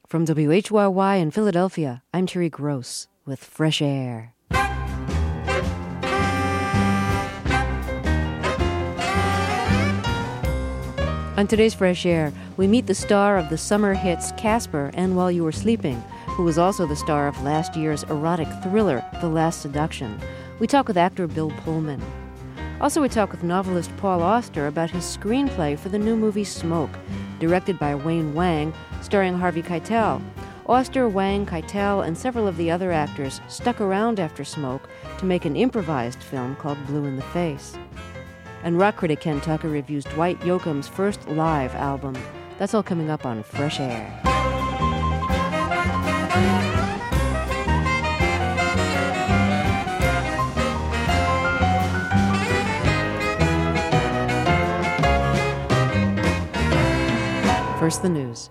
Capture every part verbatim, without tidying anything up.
From W H Y Y in Philadelphia, I'm Terry Gross with Fresh Air. On today's Fresh Air, we meet the star of the summer hits Casper and While You Were Sleeping, who was also the star of last year's erotic thriller, The Last Seduction. We talk with actor Bill Pullman. Also, we talk with novelist Paul Auster about his screenplay for the new movie Smoke, directed by Wayne Wang, starring Harvey Keitel. Auster, Wang, Keitel, and several of the other actors stuck around after Smoke to make an improvised film called Blue in the Face. And rock critic Ken Tucker reviews Dwight Yoakam's first live album. That's all coming up on Fresh Air. First, the news.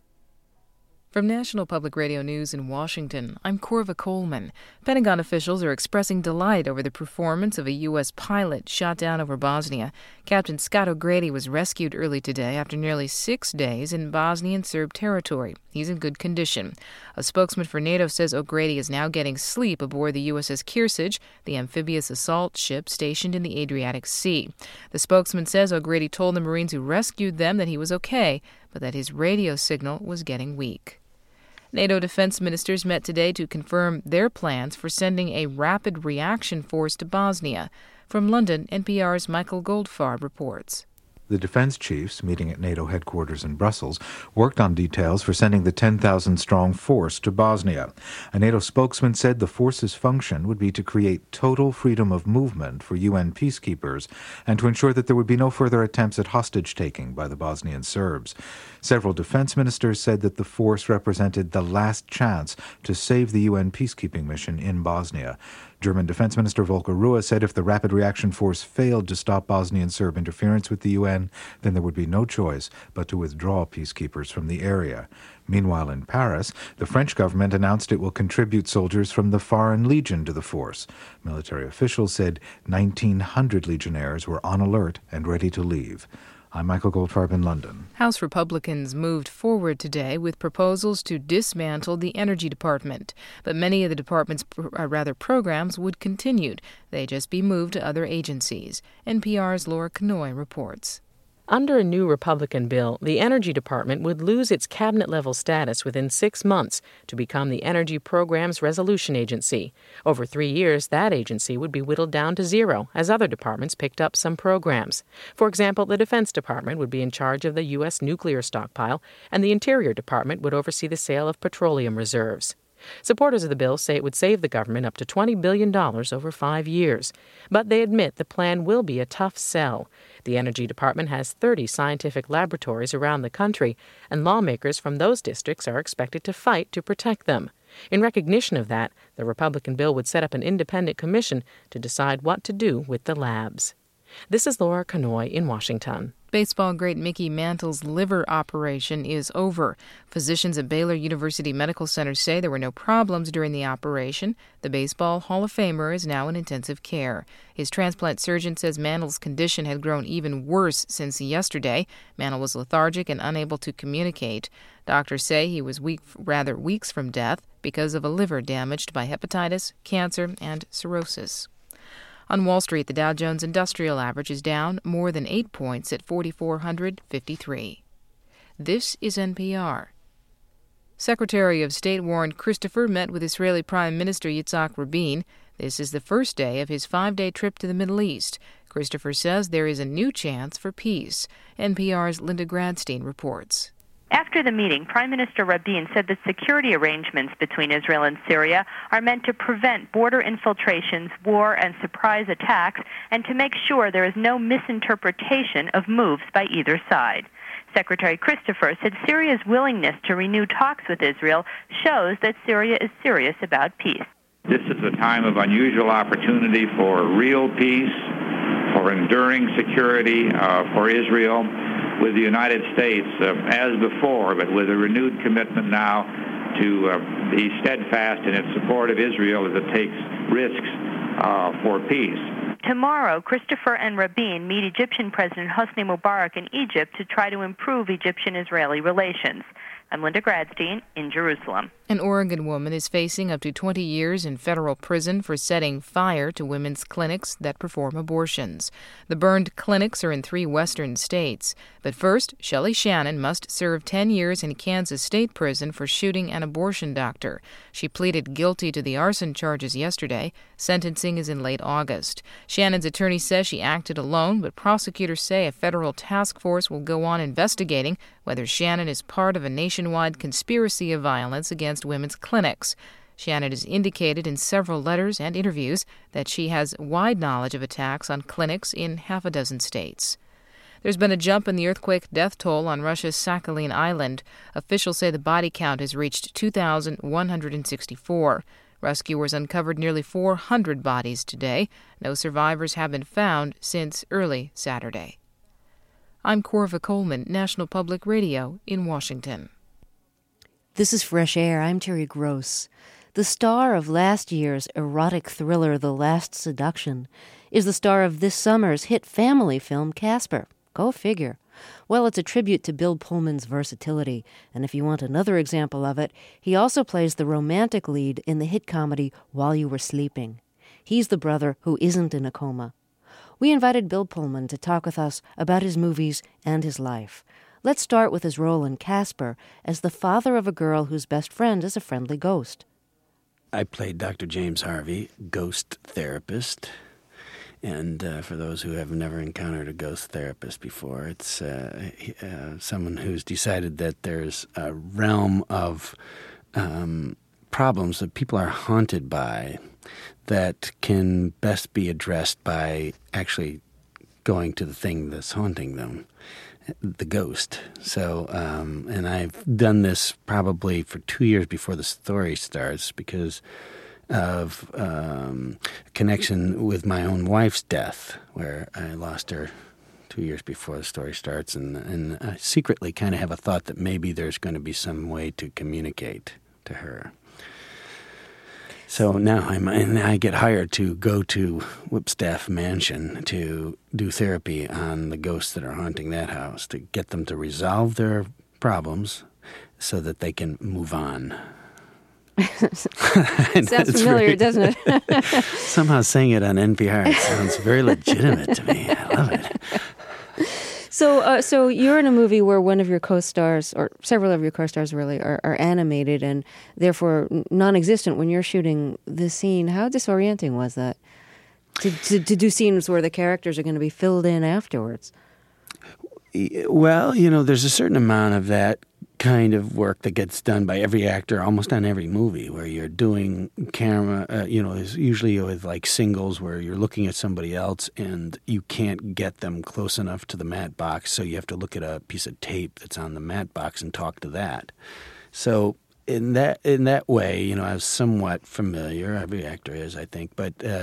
From National Public Radio News in Washington, I'm Corva Coleman. Pentagon officials are expressing delight over the performance of a U S pilot shot down over Bosnia. Captain Scott O'Grady was rescued early today after nearly six days in Bosnian Serb territory. He's in good condition. A spokesman for NATO says O'Grady is now getting sleep aboard the U S S Kearsarge, the amphibious assault ship stationed in the Adriatic Sea. The spokesman says O'Grady told the Marines who rescued them that he was okay, but that his radio signal was getting weak. NATO defense ministers met today to confirm their plans for sending a rapid reaction force to Bosnia. From London, N P R's Michael Goldfarb reports. The defense chiefs, meeting at NATO headquarters in Brussels, worked on details for sending the ten thousand strong force to Bosnia. A NATO spokesman said the force's function would be to create total freedom of movement for U N peacekeepers and to ensure that there would be no further attempts at hostage-taking by the Bosnian Serbs. Several defense ministers said that the force represented the last chance to save the U N peacekeeping mission in Bosnia. German Defense Minister Volker Ruhe said if the Rapid Reaction Force failed to stop Bosnian Serb interference with the U N, then there would be no choice but to withdraw peacekeepers from the area. Meanwhile, in Paris, the French government announced it will contribute soldiers from the Foreign Legion to the force. Military officials said nineteen hundred legionnaires were on alert and ready to leave. I'm Michael Goldfarb in London. House Republicans moved forward today with proposals to dismantle the Energy Department, but many of the department's uh, rather programs would continue. They just be moved to other agencies. N P R's Laura Kanoy reports. Under a new Republican bill, the Energy Department would lose its cabinet-level status within six months to become the Energy Programs Resolution Agency. Over three years, that agency would be whittled down to zero as other departments picked up some programs. For example, the Defense Department would be in charge of the U S nuclear stockpile, and the Interior Department would oversee the sale of petroleum reserves. Supporters of the bill say it would save the government up to twenty billion dollars over five years. But they admit the plan will be a tough sell. The Energy Department has thirty scientific laboratories around the country, and lawmakers from those districts are expected to fight to protect them. In recognition of that, the Republican bill would set up an independent commission to decide what to do with the labs. This is Laura Kanoy in Washington. Baseball great Mickey Mantle's liver operation is over. Physicians at Baylor University Medical Center say there were no problems during the operation. The Baseball Hall of Famer is now in intensive care. His transplant surgeon says Mantle's condition had grown even worse since yesterday. Mantle was lethargic and unable to communicate. Doctors say he was weak, rather weeks from death because of a liver damaged by hepatitis, cancer, and cirrhosis. On Wall Street, the Dow Jones Industrial Average is down more than eight points at four thousand four hundred fifty-three. This is N P R. Secretary of State Warren Christopher met with Israeli Prime Minister Yitzhak Rabin. This is the first day of his five-day trip to the Middle East. Christopher says there is a new chance for peace. N P R's Linda Gradstein reports. After the meeting, Prime Minister Rabin said that security arrangements between Israel and Syria are meant to prevent border infiltrations, war, and surprise attacks, and to make sure there is no misinterpretation of moves by either side. Secretary Christopher said Syria's willingness to renew talks with Israel shows that Syria is serious about peace. This is a time of unusual opportunity for real peace, for enduring security uh, for Israel, with the United States, uh, as before, but with a renewed commitment now to uh, be steadfast in its support of Israel as it takes risks uh, for peace. Tomorrow, Christopher and Rabin meet Egyptian President Hosni Mubarak in Egypt to try to improve Egyptian-Israeli relations. I'm Linda Gradstein in Jerusalem. An Oregon woman is facing up to twenty years in federal prison for setting fire to women's clinics that perform abortions. The burned clinics are in three western states. But first, Shelley Shannon must serve ten years in Kansas State Prison for shooting an abortion doctor. She pleaded guilty to the arson charges yesterday. Sentencing is in late August. Shannon's attorney says she acted alone, but prosecutors say a federal task force will go on investigating whether Shannon is part of a nationwide conspiracy of violence against women's clinics. Shannon has indicated in several letters and interviews that she has wide knowledge of attacks on clinics in half a dozen states. There's been a jump in the earthquake death toll on Russia's Sakhalin Island. Officials say the body count has reached two thousand one hundred sixty-four. Rescuers uncovered nearly four hundred bodies today. No survivors have been found since early Saturday. I'm Corva Coleman, National Public Radio in Washington. This is Fresh Air. I'm Terry Gross. The star of last year's erotic thriller, The Last Seduction, is the star of this summer's hit family film, Casper. Go figure. Well, it's a tribute to Bill Pullman's versatility, and if you want another example of it, he also plays the romantic lead in the hit comedy While You Were Sleeping. He's the brother who isn't in a coma. We invited Bill Pullman to talk with us about his movies and his life. Let's start with his role in Casper as the father of a girl whose best friend is a friendly ghost. I played Doctor James Harvey, ghost therapist. And uh, for those who have never encountered a ghost therapist before, it's uh, uh, someone who's decided that there's a realm of um, problems that people are haunted by that can best be addressed by actually going to the thing that's haunting them, the ghost. So, um, and I've done this probably for two years before the story starts because of um, connection with my own wife's death, where I lost her two years before the story starts, and, and I secretly kind of have a thought that maybe there's going to be some way to communicate to her. So now I'm, and I get hired to go to Whipstaff Mansion to do therapy on the ghosts that are haunting that house, to get them to resolve their problems so that they can move on. Sounds familiar, very, doesn't it? Somehow saying it on N P R, it sounds very legitimate to me. I love it. So, uh, so you're in a movie where one of your co-stars, or several of your co-stars really, are, are animated and therefore non-existent when you're shooting the scene. How disorienting was that? To, to, to do scenes where the characters are going to be filled in afterwards. Well, you know, there's a certain amount of that kind of work that gets done by every actor almost on every movie, where you're doing camera, uh, you know, is usually with like singles where you're looking at somebody else and you can't get them close enough to the matte box, so you have to look at a piece of tape that's on the matte box and talk to that. So in that in that way, you know, I was somewhat familiar. Every actor is, I think, but uh,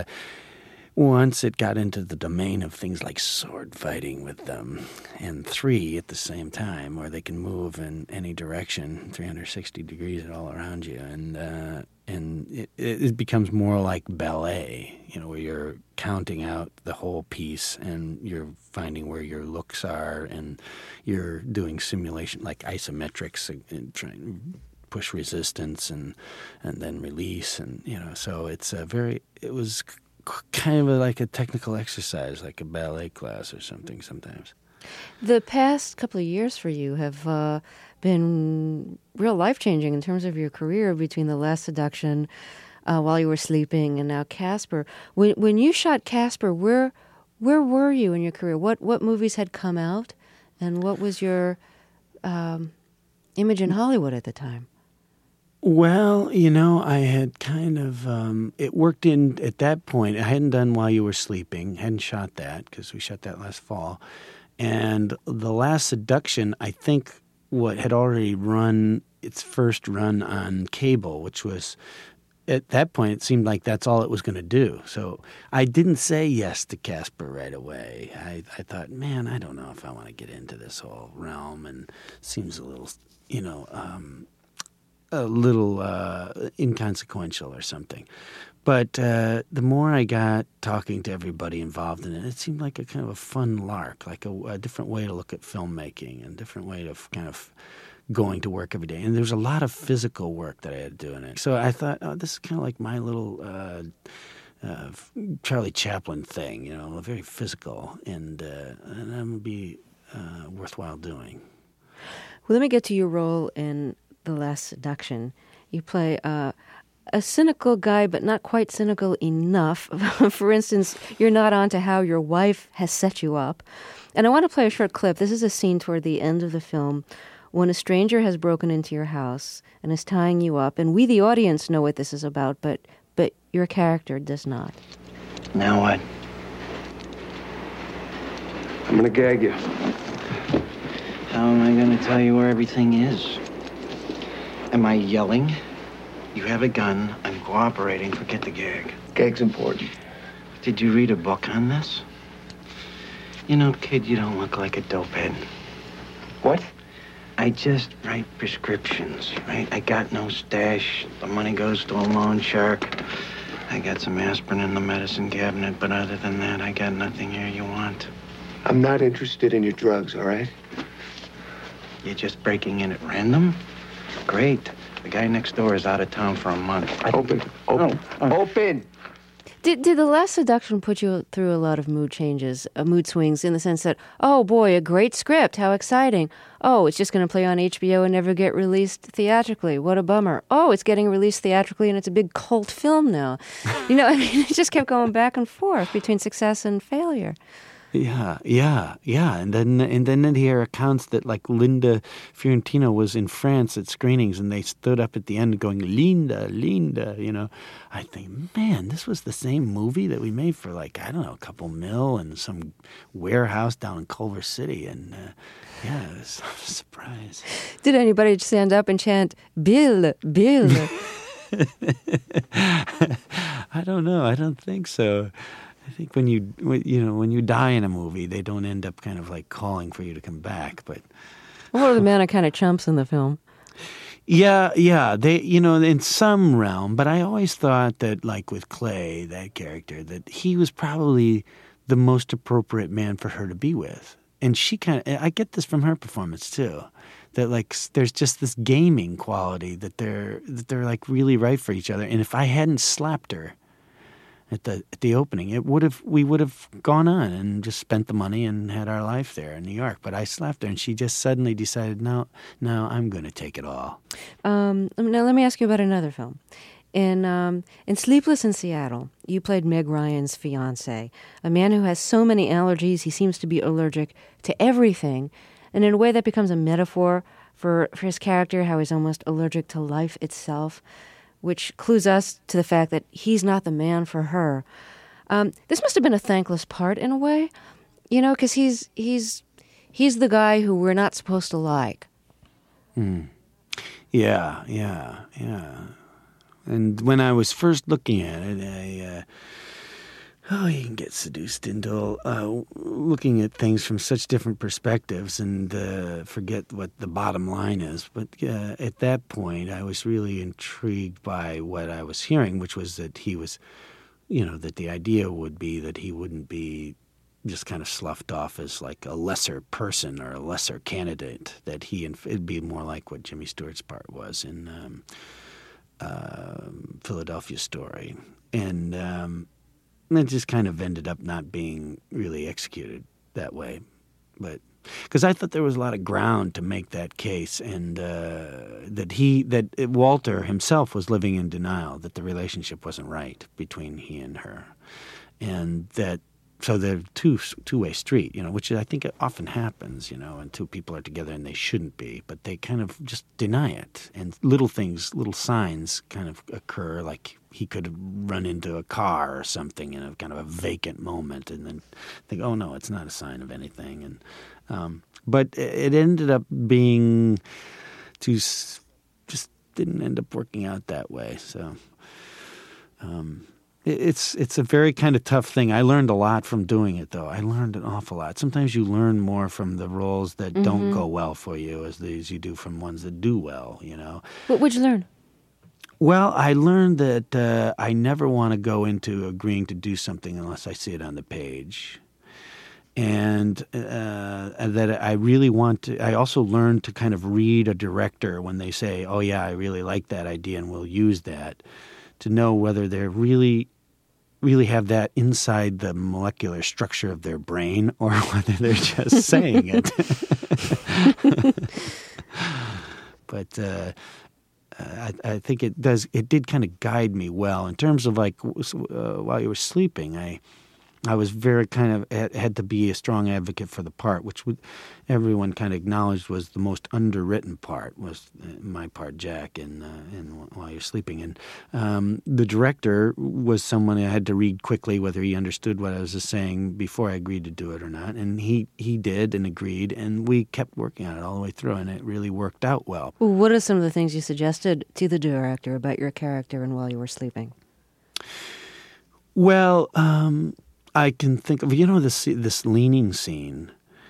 once it got into the domain of things like sword fighting with them, and three at the same time, where they can move in any direction, three hundred sixty degrees all around you, and uh, and it, it becomes more like ballet, you know, where you're counting out the whole piece, and you're finding where your looks are, and you're doing simulation like isometrics and, and trying to push resistance and and then release, and you know, so it's a very it was. kind of like a technical exercise, like a ballet class or something sometimes. The past couple of years for you have uh, been real life-changing in terms of your career, between The Last Seduction, uh, While You Were Sleeping, and now Casper. When when you shot Casper, where where were you in your career? What what movies had come out, and what was your um, image in Hollywood at the time? Well, you know, I had kind of, um, it worked in at that point. I hadn't done While You Were Sleeping, hadn't shot that because we shot that last fall. And The Last Seduction, I think, what had already run its first run on cable, which was, at that point, it seemed like that's all it was going to do. So I didn't say yes to Casper right away. I, I thought, man, I don't know if I want to get into this whole realm, and it seems a little, you know, um, a little uh, inconsequential or something. But uh, the more I got talking to everybody involved in it, it seemed like a kind of a fun lark, like a, a different way to look at filmmaking and a different way to f- kind of going to work every day. And there was a lot of physical work that I had to do in it. So I thought, oh, this is kind of like my little uh, uh, Charlie Chaplin thing, you know, very physical, and, uh, and that would be uh, worthwhile doing. Well, let me get to your role in The Last Seduction. You play uh, a cynical guy, but not quite cynical enough. For instance, you're not onto how your wife has set you up. And I want to play a short clip. This is a scene toward the end of the film when a stranger has broken into your house and is tying you up. And we, the audience, know what this is about, but, but your character does not. Now what? I'm going to gag you. How am I going to tell you where everything is? Am I yelling? You have a gun. I'm cooperating. Forget the gag. Gag's important. Did you read a book on this? You know, kid, you don't look like a dopehead. What? I just write prescriptions, right? I got no stash. The money goes to a loan shark. I got some aspirin in the medicine cabinet, but other than that, I got nothing here you want. I'm not interested in your drugs, all right? You're just breaking in at random? Great. The guy next door is out of town for a month. I... Open. Open. Oh, oh. Open. Did did The Last Seduction put you through a lot of mood changes, uh, mood swings, in the sense that, oh boy, a great script, how exciting. Oh, it's just going to play on H B O and never get released theatrically. What a bummer. Oh, it's getting released theatrically and it's a big cult film now. You know, I mean, it just kept going back and forth between success and failure. Yeah, yeah, yeah, and then and then I'd hear accounts that like Linda Fiorentino was in France at screenings, and they stood up at the end going "Linda, Linda," you know. I think, man, this was the same movie that we made for like I don't know, a couple mil in some warehouse down in Culver City, and uh, yeah, it was a surprise. Did anybody stand up and chant "Bill, Bill"? I don't know. I don't think so. I think when you you know when you die in a movie, they don't end up kind of like calling for you to come back. But what are the man of kind of chumps in the film? Yeah, yeah, they you know in some realm. But I always thought that like with Clay, that character, that he was probably the most appropriate man for her to be with. And she kind of I get this from her performance too. That like there's just this gaming quality that they're that they're like really right for each other. And if I hadn't slapped her at the at the opening, it would have we would have gone on and just spent the money and had our life there in New York. But I slapped her, and she just suddenly decided, no, no, I'm going to take it all. Um, now let me ask you about another film. In um, in Sleepless in Seattle, you played Meg Ryan's fiancé, a man who has so many allergies he seems to be allergic to everything, and in a way that becomes a metaphor for for his character, how he's almost allergic to life itself, which clues us to the fact that he's not the man for her. Um, this must have been a thankless part in a way, you know, because he's he's he's the guy who we're not supposed to like. Mm. Yeah, yeah, yeah. And when I was first looking at it, I, uh, oh, you can get seduced into uh, looking at things from such different perspectives and uh, forget what the bottom line is. But uh, at that point, I was really intrigued by what I was hearing, which was that he was, you know, that the idea would be that he wouldn't be just kind of sloughed off as like a lesser person or a lesser candidate, that he, it'd be more like what Jimmy Stewart's part was in um, uh, Philadelphia Story. And um, it just kind of ended up not being really executed that way. But because I thought there was a lot of ground to make that case, and uh, that he, that Walter himself was living in denial that the relationship wasn't right between he and her. And that, so they're two two-way street, you know, which I think often happens, you know, and two people are together and they shouldn't be, but they kind of just deny it. And little things, little signs kind of occur, like he could run into a car or something in a kind of a vacant moment and then think, oh, no, it's not a sign of anything. And um, but it ended up being too, just didn't end up working out that way. So um It's it's a very kind of tough thing. I learned a lot from doing it, though. I learned an awful lot. Sometimes you learn more from the roles that mm-hmm. don't go well for you as these you do from ones that do well, you know. What would you learn? Well, I learned that uh, I never want to go into agreeing to do something unless I see it on the page. And uh, that I really want to. I also learned to kind of read a director when they say, "Oh yeah, I really like that idea and we'll use that," to know whether they're really. really have that inside the molecular structure of their brain or whether they're just saying it. But uh, I, I think it does. It did kind of guide me well in terms of like uh, while you were sleeping. I I was very kind of had, had to be a strong advocate for the part, which would, everyone kind of acknowledged was the most underwritten part, was my part, Jack, in, uh, in While You're Sleeping. And um, the director was someone I had to read quickly whether he understood what I was saying before I agreed to do it or not. And he, he did and agreed, and we kept working on it all the way through, and it really worked out well. What are some of the things you suggested to the director about your character and While You Were Sleeping? Well, um... I can think of, you know, this this leaning scene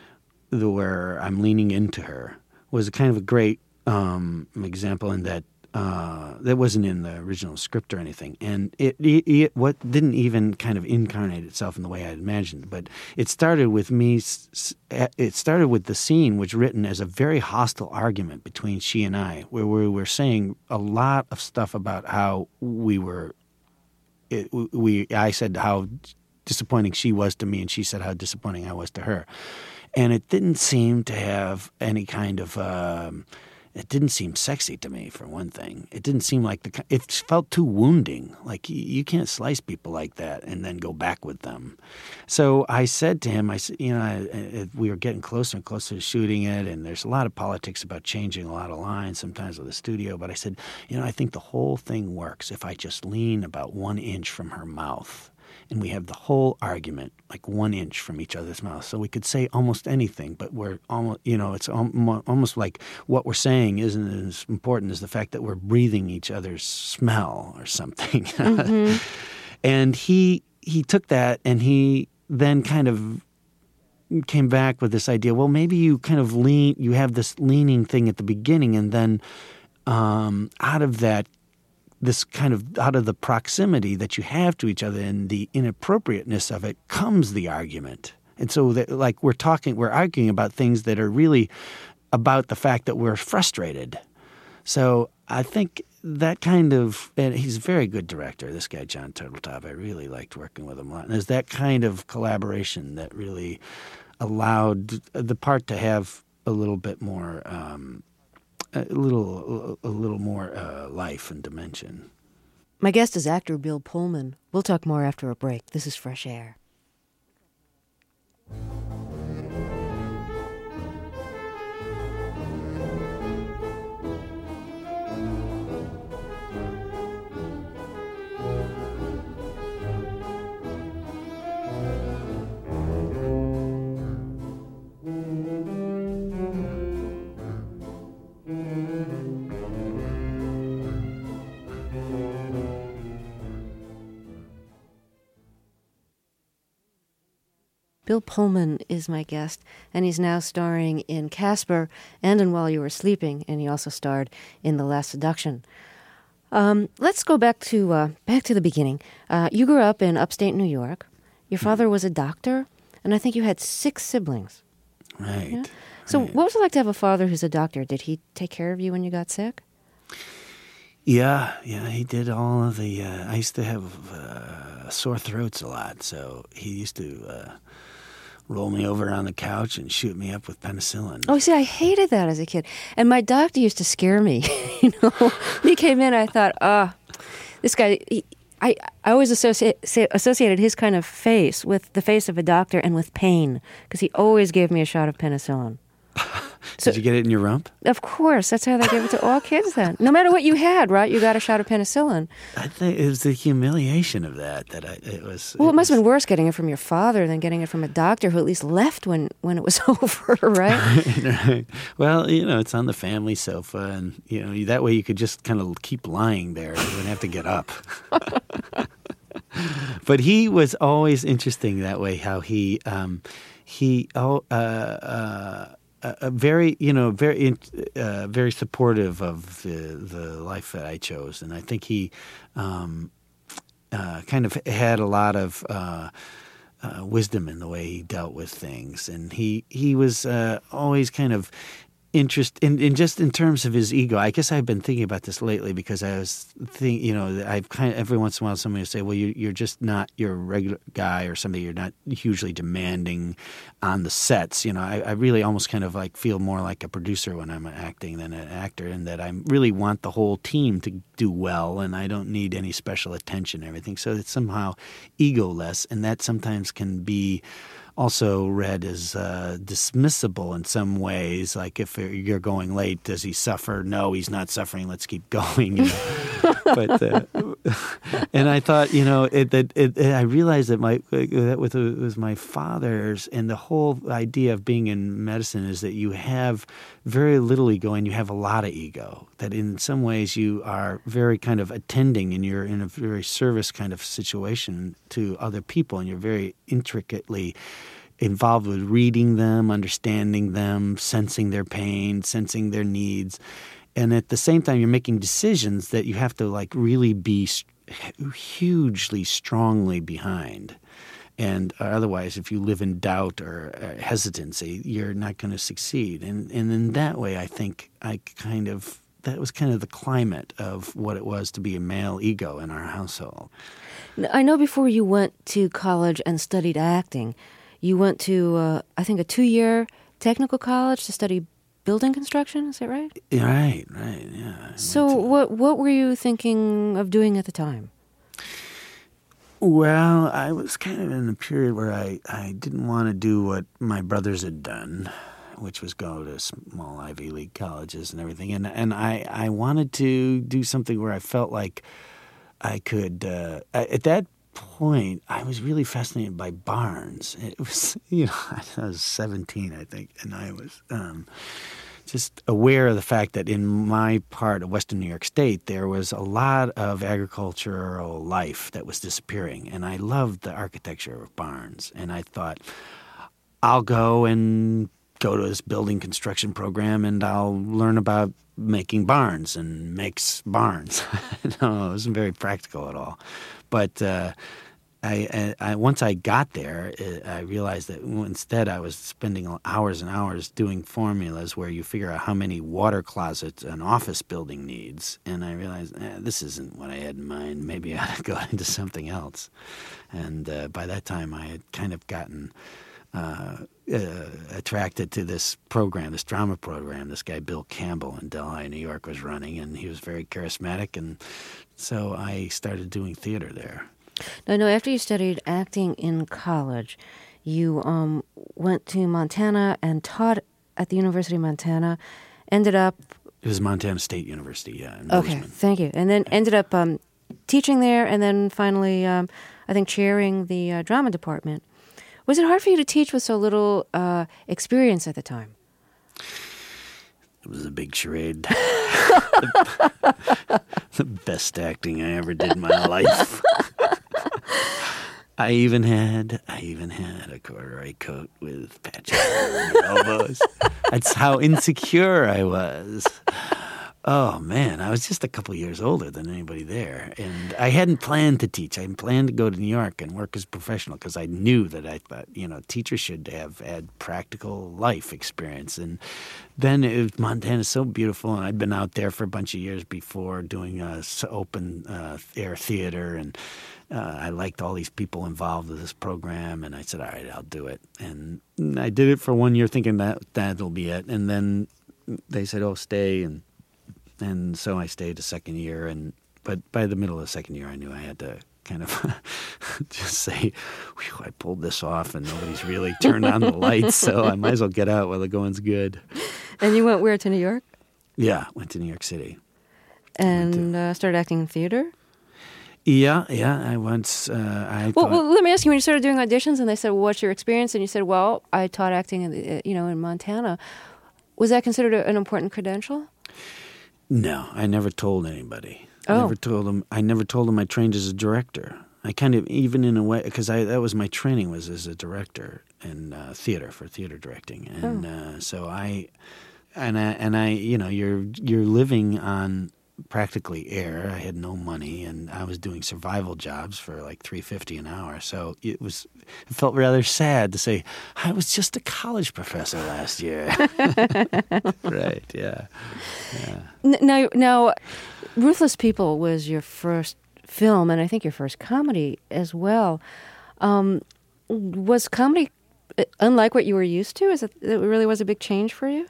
where I'm leaning into her was a kind of a great um, example in that uh, that wasn't in the original script or anything. And it, it, it what didn't even kind of incarnate itself in the way I had imagined. But it started with me, it started with the scene was written as a very hostile argument between she and I, where we were saying a lot of stuff about how we were, it, we I said how disappointing she was to me, and she said how disappointing I was to her. And it didn't seem to have any kind of, um, it didn't seem sexy to me, for one thing. It didn't seem like, the it felt too wounding. Like, you, you can't slice people like that and then go back with them. So I said to him, I said, you know, I, I, we were getting closer and closer to shooting it, and there's a lot of politics about changing a lot of lines sometimes with the studio, but I said, you know, I think the whole thing works if I just lean about one inch from her mouth. And we have the whole argument like one inch from each other's mouth. So we could say almost anything, but we're almost, you know, it's almost like what we're saying isn't as important as the fact that we're breathing each other's smell or something. Mm-hmm. And he he took that and he then kind of came back with this idea, well, maybe you kind of lean, you have this leaning thing at the beginning, and then um, out of that, this kind of out of the proximity that you have to each other and the inappropriateness of it comes the argument. And so that, like we're talking, we're arguing about things that are really about the fact that we're frustrated. So I think that kind of, and he's a very good director, this guy, John Turteltaub. I really liked working with him a lot. And there's that kind of collaboration that really allowed the part to have a little bit more um, A little, a little more uh, life and dimension. My guest is actor Bill Pullman. We'll talk more after a break. This is Fresh Air. Bill Pullman is my guest, and he's now starring in Casper and in While You Were Sleeping, and he also starred in The Last Seduction. Um, let's go back to uh, back to the beginning. Uh, you grew up in upstate New York. Your father was a doctor, and I think you had six siblings. Right. Yeah? So right. What was it like to have a father who's a doctor? Did he take care of you when you got sick? Yeah, yeah, he did all of the, uh, I used to have uh, sore throats a lot, so he used to uh, roll me over on the couch and shoot me up with penicillin. Oh, see, I hated that as a kid. And my doctor used to scare me. you know, when he came in, I thought, ah, oh, this guy, he, I, I always associate, associated his kind of face with the face of a doctor and with pain, because he always gave me a shot of penicillin. So, did you get it in your rump? Of course. That's how they give it to all kids then. No matter what you had, right? You got a shot of penicillin. I think it was the humiliation of that that I, it was... Well, it, it must was, have been worse getting it from your father than getting it from a doctor who at least left when, when it was over, right? Right. Well, you know, it's on the family sofa, and, you know, that way you could just kind of keep lying there. You wouldn't have to get up. But he was always interesting that way, how he... Um, he... Oh, uh, uh, Uh, very, you know, very, uh, very supportive of the the life that I chose, and I think he um, uh, kind of had a lot of uh, uh, wisdom in the way he dealt with things. And he, he was uh, always kind of interest in, in just in terms of his ego. I guess I've been thinking about this lately because I was thinking, you know, I've kind of every once in a while somebody will say, well, you, you're just not you're a regular guy or somebody. You're not hugely demanding on the sets. You know, I, I really almost kind of like feel more like a producer when I'm acting than an actor, in that I really want the whole team to do well, and I don't need any special attention and everything. So it's somehow ego-less, and that sometimes can be also read as uh, dismissible in some ways. Like if you're going late, does he suffer? No, he's not suffering. Let's keep going. You know? but uh, and I thought, you know, it, it, it, I realized that my that with it was my father's, and the whole idea of being in medicine is that you have very little ego and you have a lot of ego. That in some ways you are very kind of attending, and you're in a very service kind of situation to other people, and you're very intricately involved with reading them, understanding them, sensing their pain, sensing their needs. And at the same time, you're making decisions that you have to like really be hugely strongly behind. And otherwise, if you live in doubt or uh, hesitancy, you're not going to succeed. And and in that way, I think I kind of, that was kind of the climate of what it was to be a male ego in our household. I know before you went to college and studied acting, you went to, uh, I think, a two-year technical college to study building construction. Is that right? Right, right, yeah. So what what were you thinking of doing at the time? Well, I was kind of in a period where I, I didn't want to do what my brothers had done, which was go to small Ivy League colleges and everything. And and I, I wanted to do something where I felt like I could, uh, at that point, I was really fascinated by barns. It was, you know, I was seventeen, I think, and I was um, just aware of the fact that in my part of Western New York State, there was a lot of agricultural life that was disappearing, and I loved the architecture of barns. And I thought, I'll go and go to this building construction program, and I'll learn about making barns and makes barns. No, it wasn't very practical at all. But uh, I, I, once I got there, I realized that instead I was spending hours and hours doing formulas where you figure out how many water closets an office building needs. And I realized, eh, this isn't what I had in mind. Maybe I ought to go into something else. And uh, by that time, I had kind of gotten uh, uh, attracted to this program, this drama program. This guy, Bill Campbell, in Delhi, New York, was running, and he was very charismatic. And so I started doing theater there. Now, no, after you studied acting in college, you um, went to Montana and taught at the University of Montana, ended up... It was Montana State University, yeah. In okay, Bozeman. Thank you. And then ended up um, teaching there, and then finally, um, I think, chairing the uh, drama department. Was it hard for you to teach with so little uh, experience at the time? It was a big charade. The best acting I ever did in my life. I even had I even had a corduroy coat with patches on the elbows. That's how insecure I was. Oh, man, I was just a couple years older than anybody there. And I hadn't planned to teach. I had planned to go to New York and work as a professional because I knew that I thought, you know, teachers should have had practical life experience. And then it was, Montana's so beautiful, and I'd been out there for a bunch of years before doing uh, open uh, air theater, and uh, I liked all these people involved with this program, and I said, all right, I'll do it. And I did it for one year thinking that that'll be it. And then they said, oh, stay, and And so I stayed a second year, and but by the middle of the second year, I knew I had to kind of just say, I pulled this off, and nobody's really turned on the lights, so I might as well get out while the going's good. And you went where, to New York? Yeah, went to New York City. And uh, started acting in theater? Yeah, yeah. I once, uh, I well, thought... Well, let me ask you, when you started doing auditions, and they said, well, what's your experience? And you said, well, I taught acting in, the, you know, in Montana. Was that considered a, an important credential? No, I never told anybody. Oh. I never told them. I never told them I trained as a director. I kind of, even in a way, because I that was my training was as a director in uh, theater for theater directing, and oh. uh, so I, and I, and I, you know, you're you're living on practically air. I had no money, and I was doing survival jobs for like three fifty an hour. So it was, it felt rather sad to say I was just a college professor last year. Right? Yeah. Yeah. Now, now, Ruthless People was your first film, and I think your first comedy as well. Um, was comedy unlike what you were used to? Is it, it really was a big change for you?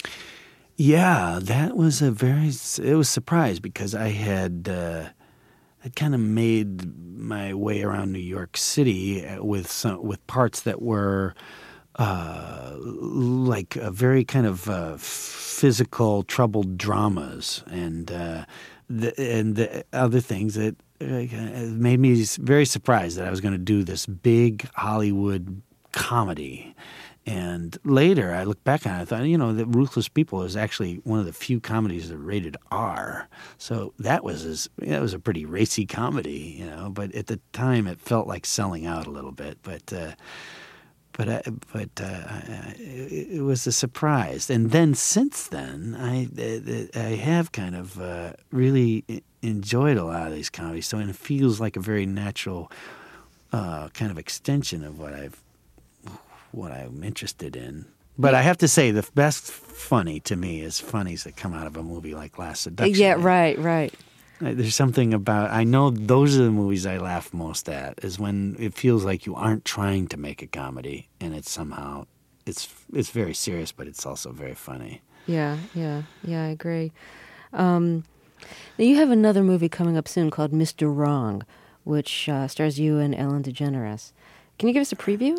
Yeah, that was a very, it was a surprise because I had, uh, I'd kind of made my way around New York City with some, with parts that were uh, like a very kind of uh, physical, troubled dramas and, uh, the, and the other things that uh, made me very surprised that I was going to do this big Hollywood comedy. And later, I look back on it, I thought, you know, that Ruthless People is actually one of the few comedies that are rated R. So that was as, that was a pretty racy comedy, you know. But at the time, it felt like selling out a little bit. But uh, but I, but uh, it, it was a surprise. And then since then, I I have kind of uh, really enjoyed a lot of these comedies. So and it feels like a very natural uh, kind of extension of what I've. what I'm interested in. But I have to say, the best funny to me is funnies that come out of a movie like Last Seduction. Yeah, right, right. There's something about, I know those are the movies I laugh most at, is when it feels like you aren't trying to make a comedy, and it's somehow, it's it's very serious, but it's also very funny. Yeah, yeah, yeah, I agree. Um, now you have another movie coming up soon called Mister Wrong, which uh, stars you and Ellen DeGeneres. Can you give us a preview?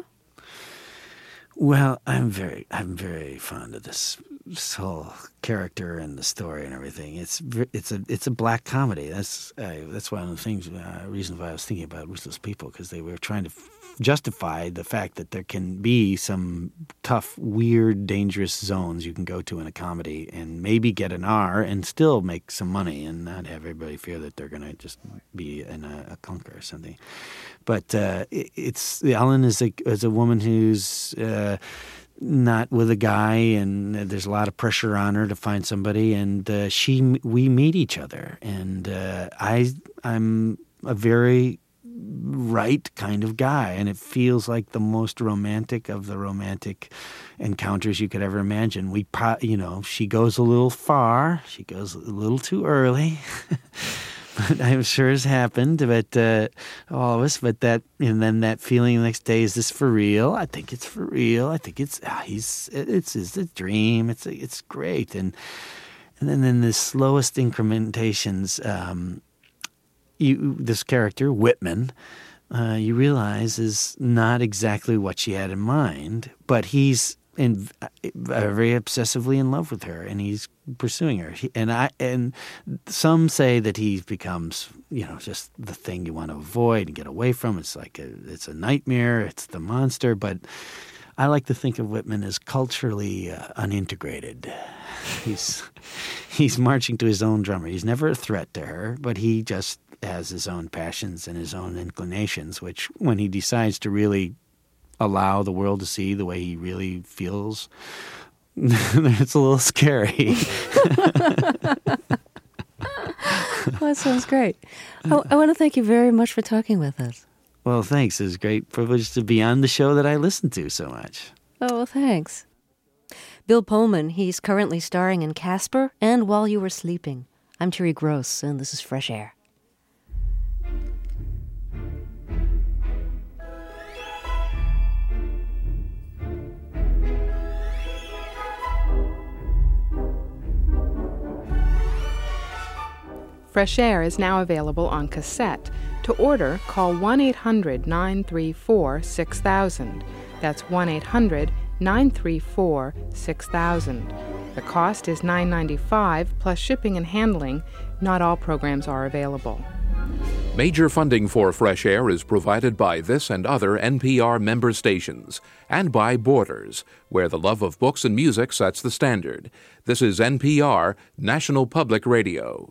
Well, I'm very, I'm very fond of this, this whole character and the story and everything. It's, it's a, it's a black comedy. That's, uh, that's one of the things, uh, reasons why I was thinking about Ruthless People, because they were trying to f- justify the fact that there can be some tough, weird, dangerous zones you can go to in a comedy and maybe get an R and still make some money and not have everybody fear that they're going to just be in a, a clunker or something. But uh, it, it's Ellen is a is a woman who's uh, not with a guy, and there's a lot of pressure on her to find somebody. And uh, she we meet each other, and uh, I I'm a very right kind of guy, and it feels like the most romantic of the romantic encounters you could ever imagine. We, pro- you know, she goes a little far, she goes a little too early. But I'm sure it's happened, but uh, all of us. But that, and then that feeling the next day, is this for real? I think it's for real. I think it's ah, he's it's it's a dream. It's a, it's great, and and then in the slowest incrementations, um, you this character Whitman, uh, you realize is not exactly what she had in mind, but he's in uh, very obsessively in love with her, and he's pursuing her. He, and I and some say that he becomes, you know, just the thing you want to avoid and get away from. It's like a, it's a nightmare. It's the monster. But I like to think of Whitman as culturally uh, unintegrated. He's he's marching to his own drummer. He's never a threat to her, but he just has his own passions and his own inclinations, which when he decides to really allow the world to see the way he really feels, it's a little scary. Well, that sounds great. I, I want to thank you very much for talking with us. Well, thanks. It's a great privilege to be on the show that I listen to so much. Oh, well, thanks. Bill Pullman, he's currently starring in Casper and While You Were Sleeping. I'm Terry Gross, and this is Fresh Air. Fresh Air is now available on cassette. To order, call one eight hundred nine three four six thousand. That's one eight hundred nine three four six thousand. The cost is nine dollars and ninety-five cents plus shipping and handling. Not all programs are available. Major funding for Fresh Air is provided by this and other N P R member stations, and by Borders, where the love of books and music sets the standard. This is N P R, National Public Radio.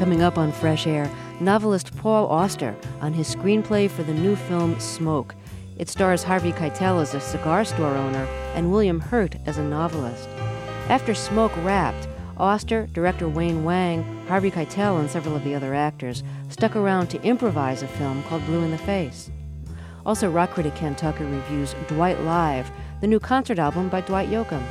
Coming up on Fresh Air, novelist Paul Auster on his screenplay for the new film Smoke. It stars Harvey Keitel as a cigar store owner and William Hurt as a novelist. After Smoke wrapped, Auster, director Wayne Wang, Harvey Keitel, and several of the other actors stuck around to improvise a film called Blue in the Face. Also, rock critic Ken Tucker reviews Dwight Live, the new concert album by Dwight Yoakam.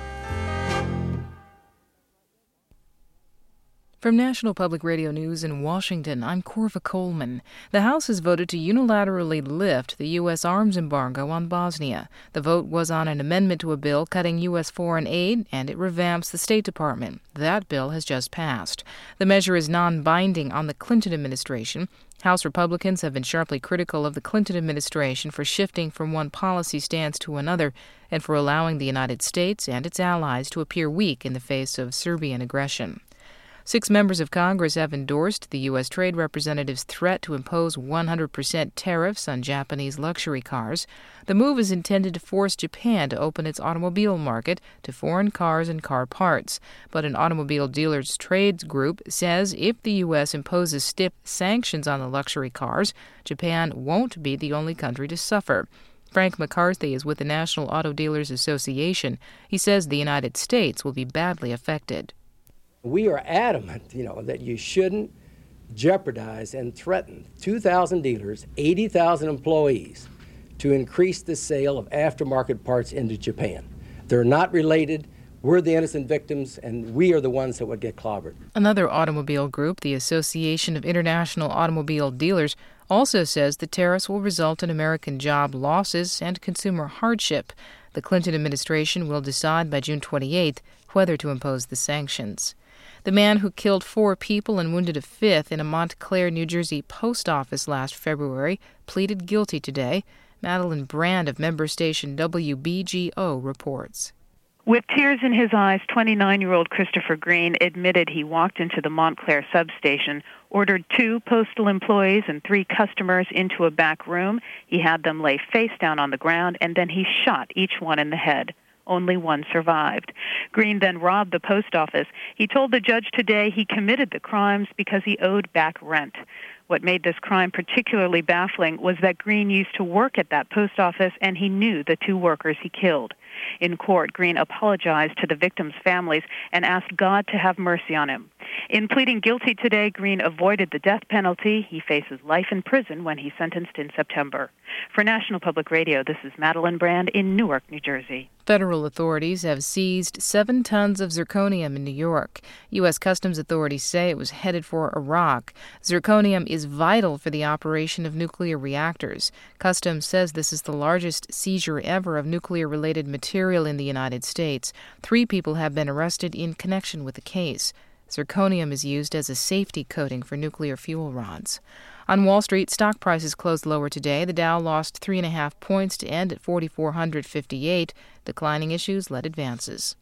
From National Public Radio News in Washington, I'm Corva Coleman. The House has voted to unilaterally lift the U S arms embargo on Bosnia. The vote was on an amendment to a bill cutting U S foreign aid, and it revamps the State Department. That bill has just passed. The measure is non-binding on the Clinton administration. House Republicans have been sharply critical of the Clinton administration for shifting from one policy stance to another and for allowing the United States and its allies to appear weak in the face of Serbian aggression. Six members of Congress have endorsed the U S Trade Representative's threat to impose one hundred percent tariffs on Japanese luxury cars. The move is intended to force Japan to open its automobile market to foreign cars and car parts. But an automobile dealers' trades group says if the U S imposes stiff sanctions on the luxury cars, Japan won't be the only country to suffer. Frank McCarthy is with the National Auto Dealers Association. He says the United States will be badly affected. We are adamant, you know, that you shouldn't jeopardize and threaten two thousand dealers, eighty thousand employees to increase the sale of aftermarket parts into Japan. They're not related. We're the innocent victims, and we are the ones that would get clobbered. Another automobile group, the Association of International Automobile Dealers, also says the tariffs will result in American job losses and consumer hardship. The Clinton administration will decide by June twenty-eighth whether to impose the sanctions. The man who killed four people and wounded a fifth in a Montclair, New Jersey post office last February pleaded guilty today. Madeline Brand of member station W B G O reports. With tears in his eyes, twenty-nine-year-old Christopher Green admitted he walked into the Montclair substation, ordered two postal employees and three customers into a back room. He had them lay face down on the ground, and then he shot each one in the head. Only one survived. Green then robbed the post office. He told the judge today he committed the crimes because he owed back rent. What made this crime particularly baffling was that Green used to work at that post office, and he knew the two workers he killed. In court, Green apologized to the victims' families and asked God to have mercy on him. In pleading guilty today, Green avoided the death penalty. He faces life in prison when he's sentenced in September. For National Public Radio, this is Madeline Brand in Newark, New Jersey. Federal authorities have seized seven tons of zirconium in New York. U S Customs authorities say it was headed for Iraq. Zirconium is vital for the operation of nuclear reactors. Customs says this is the largest seizure ever of nuclear-related material in the United States. Three people have been arrested in connection with the case. Zirconium is used as a safety coating for nuclear fuel rods. On Wall Street, stock prices closed lower today. The Dow lost three and a half points to end at forty-four fifty-eight. Declining issues led advances.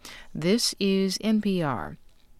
This is N P R.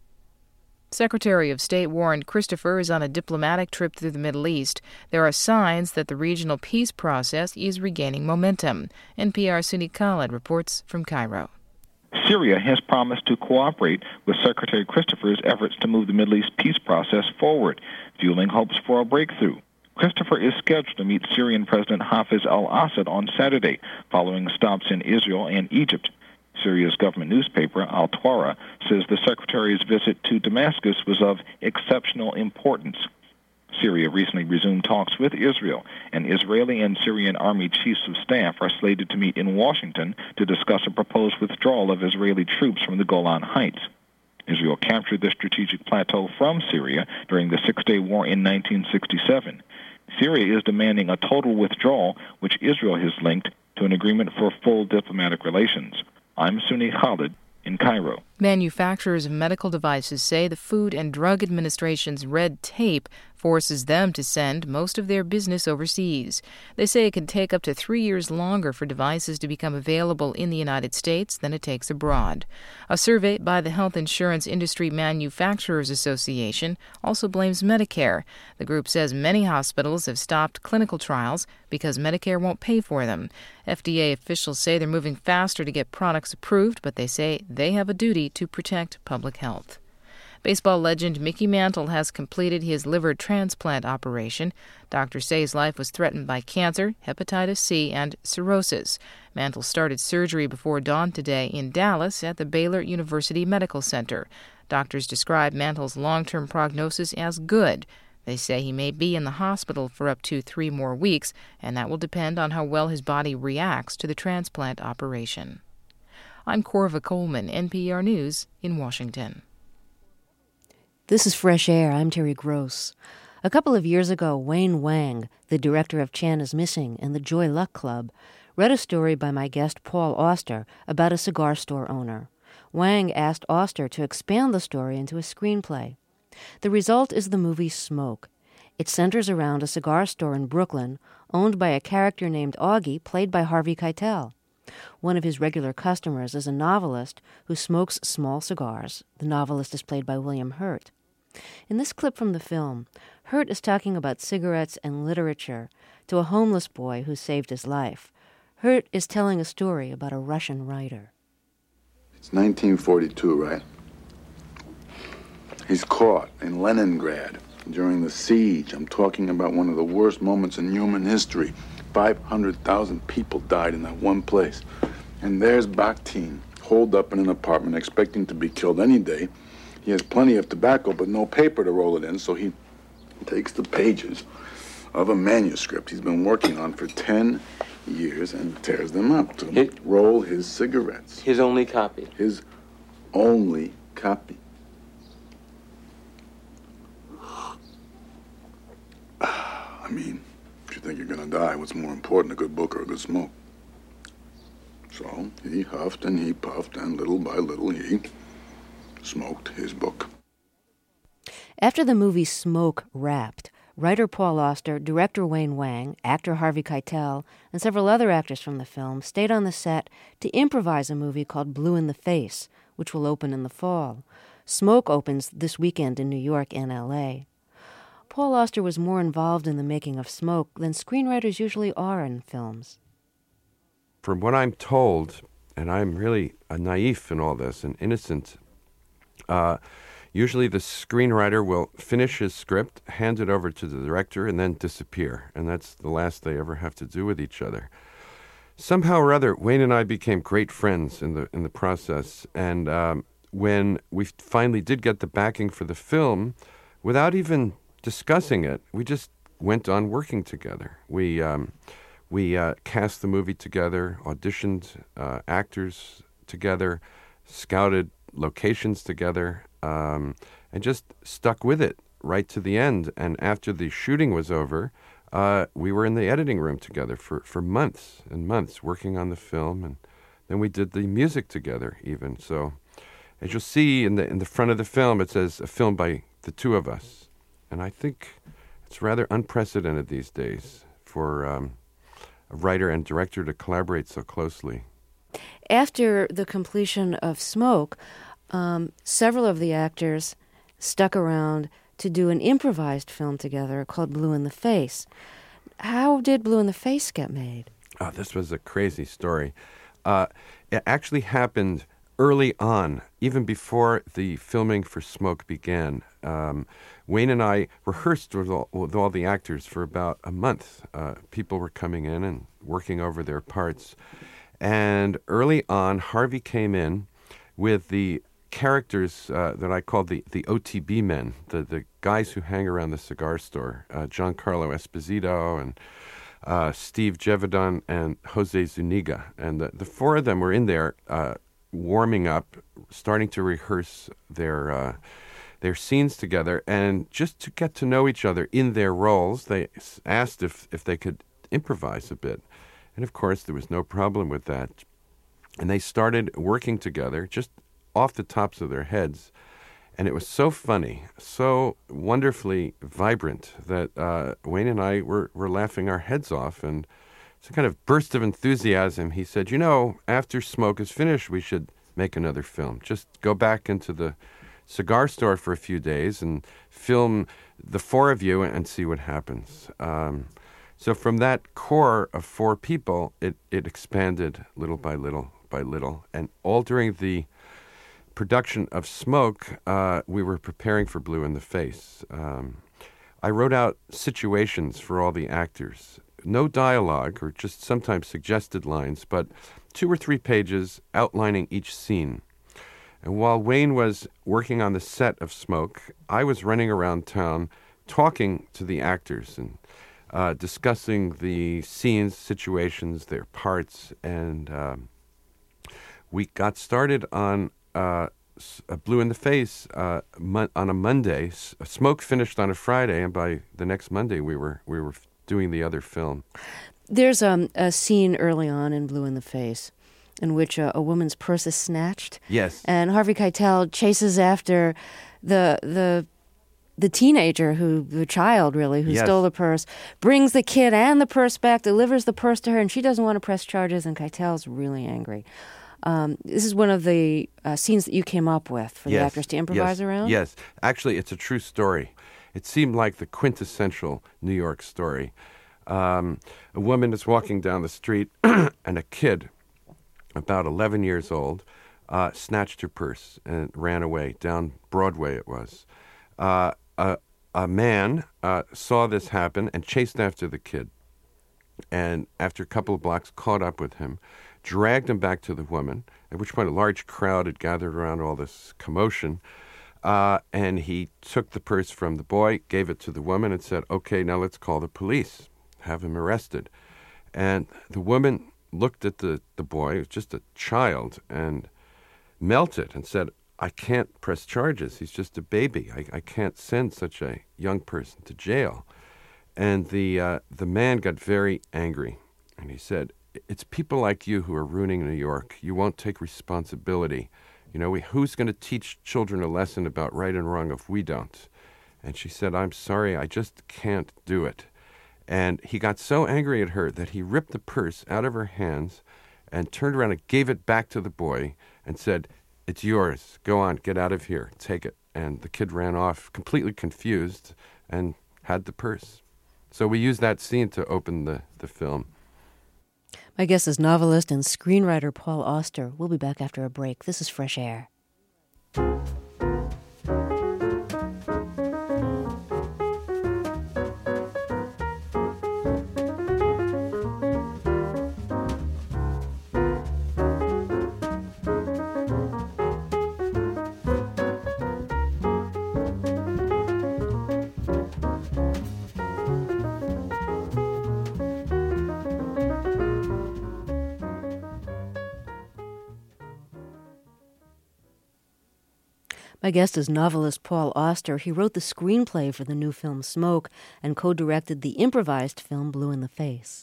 Secretary of State Warren Christopher is on a diplomatic trip through the Middle East. There are signs that the regional peace process is regaining momentum. N P R's Suni Khaled reports from Cairo. Syria has promised to cooperate with Secretary Christopher's efforts to move the Middle East peace process forward, fueling hopes for a breakthrough. Christopher is scheduled to meet Syrian President Hafez al-Assad on Saturday, following stops in Israel and Egypt. Syria's government newspaper, Al-Tawra, says the Secretary's visit to Damascus was of exceptional importance. Syria recently resumed talks with Israel, and Israeli and Syrian army chiefs of staff are slated to meet in Washington to discuss a proposed withdrawal of Israeli troops from the Golan Heights. Israel captured the strategic plateau from Syria during the Six-Day War in nineteen sixty-seven. Syria is demanding a total withdrawal, which Israel has linked to an agreement for full diplomatic relations. I'm Suni Khaled in Cairo. Manufacturers of medical devices say the Food and Drug Administration's red tape forces them to send most of their business overseas. They say it can take up to three years longer for devices to become available in the United States than it takes abroad. A survey by the Health Insurance Industry Manufacturers Association also blames Medicare. The group says many hospitals have stopped clinical trials because Medicare won't pay for them. F D A officials say they're moving faster to get products approved, but they say they have a duty to protect public health. Baseball legend Mickey Mantle has completed his liver transplant operation. Doctors say his life was threatened by cancer, hepatitis C, and cirrhosis. Mantle started surgery before dawn today in Dallas at the Baylor University Medical Center. Doctors describe Mantle's long-term prognosis as good. They say he may be in the hospital for up to three more weeks, and that will depend on how well his body reacts to the transplant operation. I'm Corva Coleman, N P R News in Washington. This is Fresh Air. I'm Terry Gross. A couple of years ago, Wayne Wang, the director of Chan is Missing and the Joy Luck Club, read a story by my guest Paul Auster about a cigar store owner. Wang asked Auster to expand the story into a screenplay. The result is the movie Smoke. It centers around a cigar store in Brooklyn owned by a character named Augie, played by Harvey Keitel. One of his regular customers is a novelist who smokes small cigars. The novelist is played by William Hurt. In this clip from the film, Hurt is talking about cigarettes and literature to a homeless boy who saved his life. Hurt is telling a story about a Russian writer. It's nineteen forty-two, right? He's caught in Leningrad during the siege. I'm talking about one of the worst moments in human history. five hundred thousand people died in that one place. And there's Bakhtin, holed up in an apartment, expecting to be killed any day. He has plenty of tobacco, but no paper to roll it in, so he takes the pages of a manuscript he's been working on for ten years and tears them up to his, roll his cigarettes. His only copy. His only copy. I mean, if you think you're gonna die, what's more important, a good book or a good smoke? So he huffed and he puffed, and little by little he smoked his book. After the movie Smoke wrapped, writer Paul Auster, director Wayne Wang, actor Harvey Keitel, and several other actors from the film stayed on the set to improvise a movie called Blue in the Face, which will open in the fall. Smoke opens this weekend in New York and L A. Paul Auster was more involved in the making of Smoke than screenwriters usually are in films. From what I'm told, and I'm really a naif in all this, and innocent, uh, usually the screenwriter will finish his script, hand it over to the director, and then disappear. And that's the last they ever have to do with each other. Somehow or other, Wayne and I became great friends in the in the process. And um, when we finally did get the backing for the film, without even discussing it, we just went on working together. We um, we uh, cast the movie together, auditioned uh, actors together, scouted locations together, um, and just stuck with it right to the end. And after the shooting was over, uh, we were in the editing room together for, for months and months working on the film, and then we did the music together even. So as you'll see in the in the front of the film, it says a film by the two of us. And I think it's rather unprecedented these days for um, a writer and director to collaborate so closely. After the completion of Smoke, um, several of the actors stuck around to do an improvised film together called Blue in the Face. How did Blue in the Face get made? Oh, this was a crazy story. Uh, it actually happened early on, even before the filming for Smoke began. Um, Wayne and I rehearsed with all, with all the actors for about a month. Uh, people were coming in and working over their parts. And early on, Harvey came in with the characters uh, that I called the, the O T B men, the, the guys who hang around the cigar store, uh, Giancarlo Esposito and uh, Steve Jevedon and Jose Zuniga. And the, the four of them were in there uh, warming up, starting to rehearse their uh, their scenes together. And just to get to know each other in their roles, they asked if, if they could improvise a bit. And of course, there was no problem with that. And they started working together just off the tops of their heads. And it was so funny, so wonderfully vibrant that uh, Wayne and I were, were laughing our heads off. And it's a kind of burst of enthusiasm. He said, you know, after Smoke is finished, we should make another film. Just go back into the cigar store for a few days and film the four of you and see what happens. Um, so from that core of four people, it, it expanded little by little by little. And all during the production of Smoke, uh, we were preparing for Blue in the Face. Um, I wrote out situations for all the actors. No dialogue, or just sometimes suggested lines, but two or three pages outlining each scene. And while Wayne was working on the set of Smoke, I was running around town talking to the actors and uh, discussing the scenes, situations, their parts, and um, we got started on uh, Blue in the Face uh, mon- on a Monday. Smoke finished on a Friday, and by the next Monday, we were we were doing the other film. There's um, a scene early on in Blue in the Face in which uh, a woman's purse is snatched. Yes. And Harvey Keitel chases after the the the teenager, who the child really, who yes. stole the purse, brings the kid and the purse back, delivers the purse to her, and she doesn't want to press charges, and Keitel's really angry. Um, this is one of the uh, scenes that you came up with for yes. the actors to improvise yes. around? Yes. Actually, it's a true story. It seemed like the quintessential New York story. Um, a woman is walking down the street, and a kid, about eleven years old, uh, snatched her purse and ran away. Down Broadway it was. Uh, a, a man uh, saw this happen and chased after the kid. And after a couple of blocks, caught up with him, dragged him back to the woman, at which point a large crowd had gathered around all this commotion. Uh, and he took the purse from the boy, gave it to the woman, and said, okay, now let's call the police, have him arrested. And the woman looked at the, the boy, it was just a child, and melted and said, I can't press charges. He's just a baby. I, I can't send such a young person to jail. And the uh, the man got very angry, and he said, it's people like you who are ruining New York. You won't take responsibility. You know, we, who's going to teach children a lesson about right and wrong if we don't? And she said, I'm sorry, I just can't do it. And he got so angry at her that he ripped the purse out of her hands and turned around and gave it back to the boy and said, it's yours. Go on, get out of here, take it. And the kid ran off completely confused and had the purse. So we used that scene to open the, the film. My guest is novelist and screenwriter Paul Auster. We'll be back after a break. This is Fresh Air. My guest is novelist Paul Auster. He wrote the screenplay for the new film Smoke and co-directed the improvised film Blue in the Face.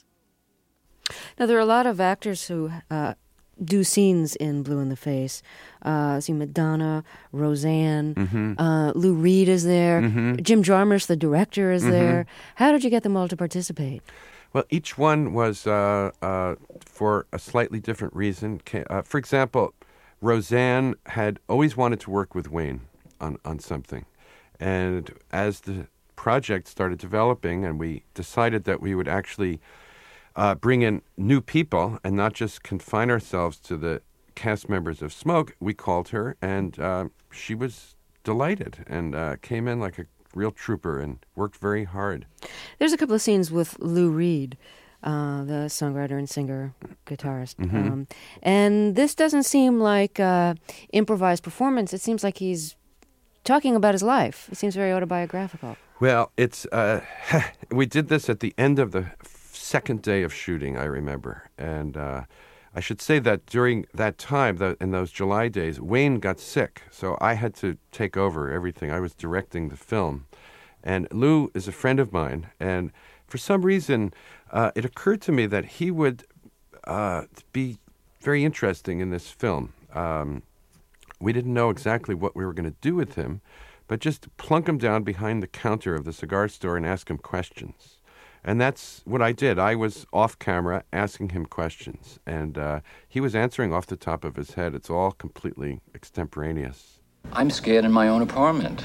Now, there are a lot of actors who uh, do scenes in Blue in the Face. Uh, see Madonna, Roseanne, mm-hmm. uh, Lou Reed is there, mm-hmm. Jim Jarmusch, the director, is mm-hmm. there. How did you get them all to participate? Well, each one was uh, uh, for a slightly different reason. Uh, for example, Roseanne had always wanted to work with Wayne on, on something. And as the project started developing and we decided that we would actually uh, bring in new people and not just confine ourselves to the cast members of Smoke, we called her, and uh, she was delighted and uh, came in like a real trooper and worked very hard. There's a couple of scenes with Lou Reed, Uh, the songwriter and singer, guitarist. Mm-hmm. Um, and this doesn't seem like uh, improvised performance. It seems like he's talking about his life. It seems very autobiographical. Well, it's uh, we did this at the end of the second day of shooting, I remember. And uh, I should say that during that time, the, in those July days, Wayne got sick. So I had to take over everything. I was directing the film. And Lou is a friend of mine. And for some reason, uh, it occurred to me that he would uh, be very interesting in this film. Um, we didn't know exactly what we were going to do with him, but just plunk him down behind the counter of the cigar store and ask him questions. And that's what I did. I was off camera asking him questions, and uh, he was answering off the top of his head. It's all completely extemporaneous. I'm scared in my own apartment.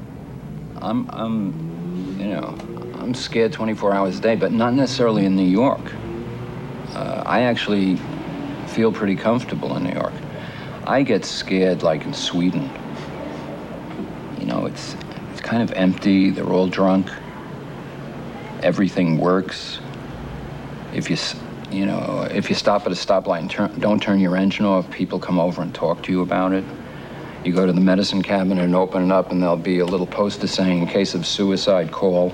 I'm, I'm, you know, I'm scared twenty-four hours a day, but not necessarily in New York. Uh, I actually feel pretty comfortable in New York. I get scared like in Sweden. You know, it's it's kind of empty. They're all drunk. Everything works. If you, you know, if you stop at a stoplight and turn, don't turn your engine off, people come over and talk to you about it. You go to the medicine cabinet and open it up, and there'll be a little poster saying, in case of suicide, call.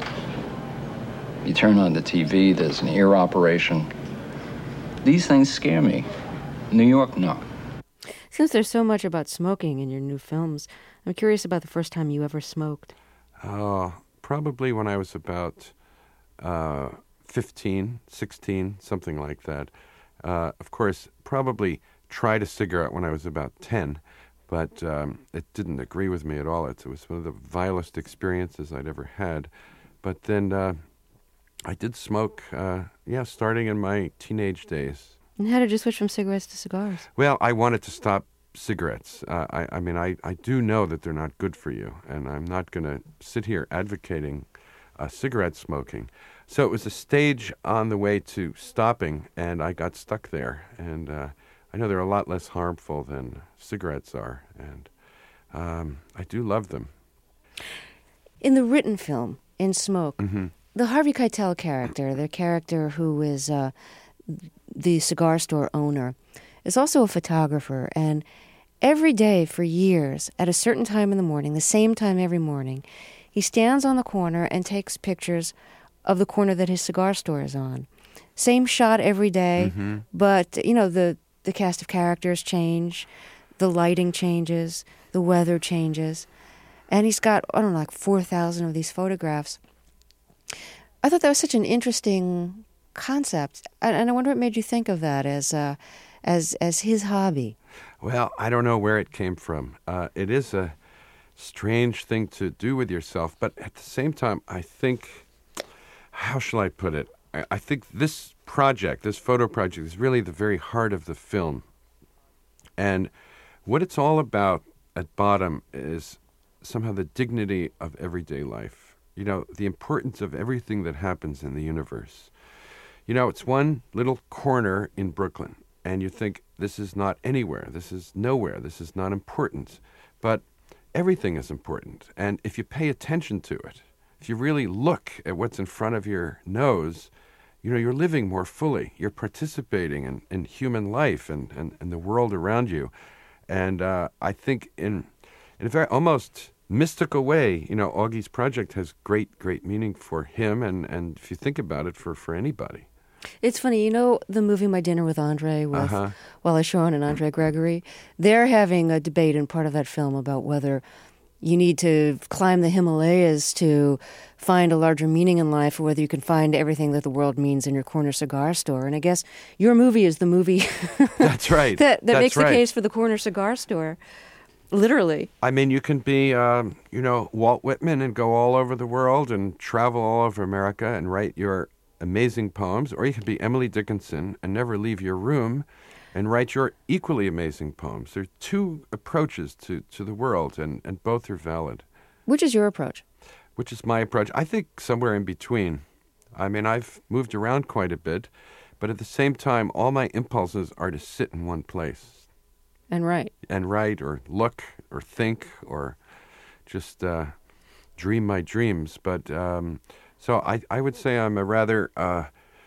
You turn on the T V, there's an ear operation. These things scare me. New York, no. Since there's so much about smoking in your new films, I'm curious about the first time you ever smoked. Oh, probably when I was about uh, fifteen, sixteen, something like that. Uh, of course, probably tried a cigarette when I was about ten, but um, it didn't agree with me at all. It, it was one of the vilest experiences I'd ever had. But then uh, I did smoke, uh, yeah, starting in my teenage days. And how did you switch from cigarettes to cigars? Well, I wanted to stop cigarettes. Uh, I, I mean, I, I do know that they're not good for you, and I'm not going to sit here advocating uh, cigarette smoking. So it was a stage on the way to stopping, and I got stuck there. And uh, I know they're a lot less harmful than cigarettes are, and um, I do love them. In the written film, In Smoke, mm-hmm. the Harvey Keitel character, the character who is uh, the cigar store owner, is also a photographer, and every day for years, at a certain time in the morning, the same time every morning, he stands on the corner and takes pictures of the corner that his cigar store is on. Same shot every day, mm-hmm. but, you know, the, the cast of characters change, the lighting changes, the weather changes, and he's got, I don't know, like four thousand of these photographs. I thought that was such an interesting concept, and I wonder what made you think of that as uh, as as his hobby. Well, I don't know where it came from. Uh, it is a strange thing to do with yourself, but at the same time, I think, how shall I put it? I, I think this project, this photo project, is really the very heart of the film. And what it's all about at bottom is somehow the dignity of everyday life. You know, the importance of everything that happens in the universe. You know, it's one little corner in Brooklyn, and you think, this is not anywhere, this is nowhere, this is not important. But everything is important, and if you pay attention to it, if you really look at what's in front of your nose, you know, you're living more fully. You're participating in, in human life and, and, and the world around you. And uh, I think in, in a very almost mystical way, you know, Augie's project has great, great meaning for him, and, and if you think about it, for, for anybody. It's funny, you know the movie My Dinner with Andre with Uh-huh. Wally Shawn and Andre Gregory? They're having a debate in part of that film about whether you need to climb the Himalayas to find a larger meaning in life, or whether you can find everything that the world means in your corner cigar store. And I guess your movie is the movie That's right. that, that That's makes right. the case for the corner cigar store, literally. I mean, you can be, um, you know, Walt Whitman and go all over the world and travel all over America and write your amazing poems, or you could be Emily Dickinson and never leave your room and write your equally amazing poems. There are two approaches to, to the world, and, and both are valid. Which is your approach? Which is my approach? I think somewhere in between. I mean, I've moved around quite a bit, but at the same time, all my impulses are to sit in one place. And write. And write, or look, or think, or just uh, dream my dreams. But um, so I, I would say I'm a rather uh,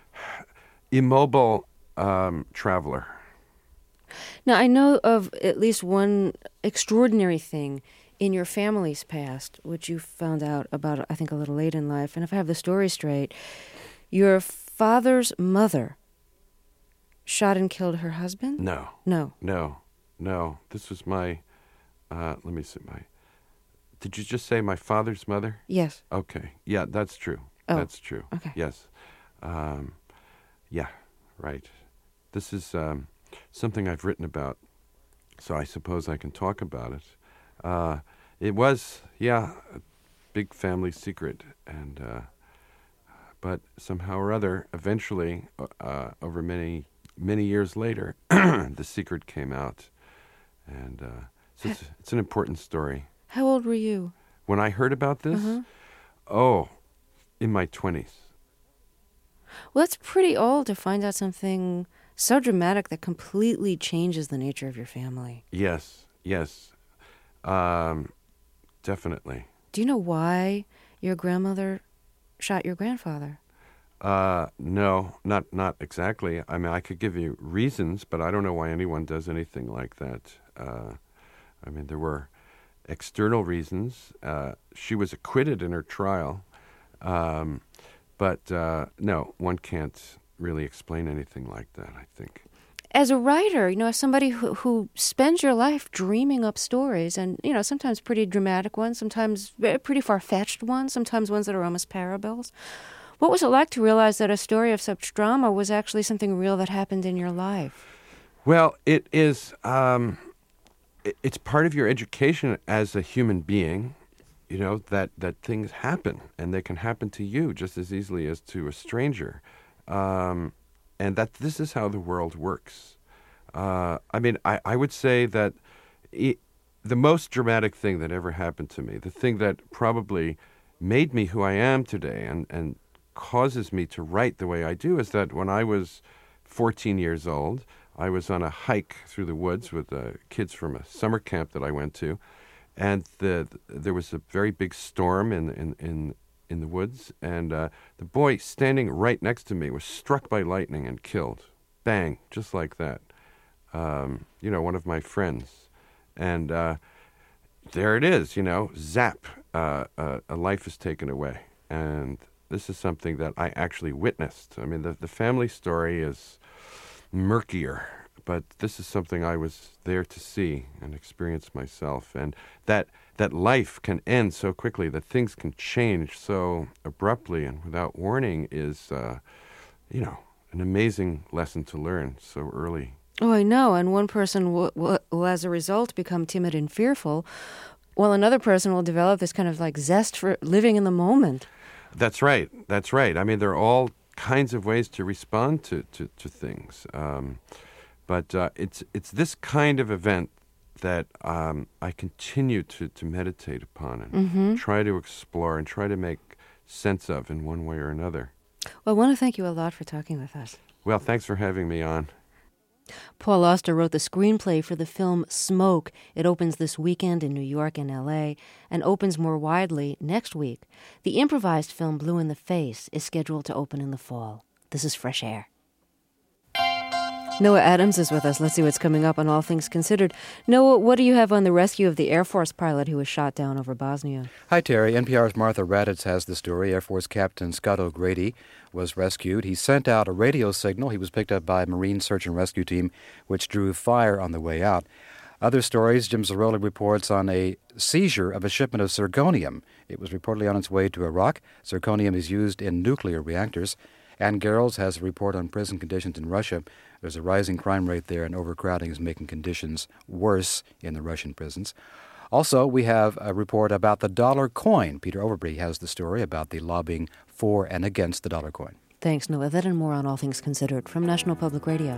immobile um, traveler. Now, I know of at least one extraordinary thing in your family's past, which you found out about, I think, a little late in life. And if I have the story straight, your father's mother shot and killed her husband? No. No. No. No. This was my, uh, let me see, my, did you just say my father's mother? Yes. Okay. Yeah, that's true. Oh, that's true. okay. Yes. Um, yeah, right. This is um, something I've written about, so I suppose I can talk about it. Uh, it was, yeah, a big family secret, and uh, but somehow or other, eventually, uh, over many, many years later, the secret came out, and uh, so it's, it's an important story. How old were you? When I heard about this? Uh-huh. Oh, in my twenties. Well, that's pretty old to find out something so dramatic that completely changes the nature of your family. Yes, yes, um, definitely. Do you know why your grandmother shot your grandfather? Uh, no, not not exactly. I mean, I could give you reasons, but I don't know why anyone does anything like that. Uh, I mean, there were external reasons. Uh, she was acquitted in her trial, um, but uh, no, one can't really explain anything like that, I think. As a writer, you know, as somebody who, who spends your life dreaming up stories, and, you know, sometimes pretty dramatic ones, sometimes pretty far-fetched ones, sometimes ones that are almost parables, what was it like to realize that a story of such drama was actually something real that happened in your life? Well, it is, um, it, it's part of your education as a human being, you know, that, that things happen, and they can happen to you just as easily as to a stranger. Um, and that this is how the world works. Uh, I mean, I, I would say that it, the most dramatic thing that ever happened to me, the thing that probably made me who I am today and, and causes me to write the way I do, is that when I was fourteen years old, I was on a hike through the woods with uh, kids from a summer camp that I went to, and the, there was a very big storm in in in, in the woods, and uh, the boy standing right next to me was struck by lightning and killed. Bang, just like that. Um, you know, one of my friends. And uh, there it is, you know, zap, uh, uh, a life is taken away. And this is something that I actually witnessed. I mean, the, the family story is murkier, but this is something I was there to see and experience myself. And that that life can end so quickly, that things can change so abruptly and without warning is, uh, you know, an amazing lesson to learn so early. Oh, I know. And one person will, will, will, as a result, become timid and fearful, while another person will develop this kind of like zest for living in the moment. That's right. That's right. I mean, there are all kinds of ways to respond to, to, to things. Um, but uh, it's it's this kind of event that um, I continue to, to meditate upon and mm-hmm. try to explore and try to make sense of in one way or another. Well, I want to thank you a lot for talking with us. Well, thanks for having me on. Paul Auster wrote the screenplay for the film Smoke. It opens this weekend in New York and L A and opens more widely next week. The improvised film Blue in the Face is scheduled to open in the fall. This is Fresh Air. Noah Adams is with us. Let's see what's coming up on All Things Considered. Noah, what do you have on the rescue of the Air Force pilot who was shot down over Bosnia? Hi, Terry. N P R's Martha Raddatz has the story. Air Force Captain Scott O'Grady was rescued. He sent out a radio signal. He was picked up by a Marine search and rescue team, which drew fire on the way out. Other stories, Jim Zarroli reports on a seizure of a shipment of zirconium. It was reportedly on its way to Iraq. Zirconium is used in nuclear reactors. Ann Garrels has a report on prison conditions in Russia. There's a rising crime rate there, and overcrowding is making conditions worse in the Russian prisons. Also, we have a report about the dollar coin. Peter Overby has the story about the lobbying for and against the dollar coin. Thanks, Noah. That and more on All Things Considered from National Public Radio.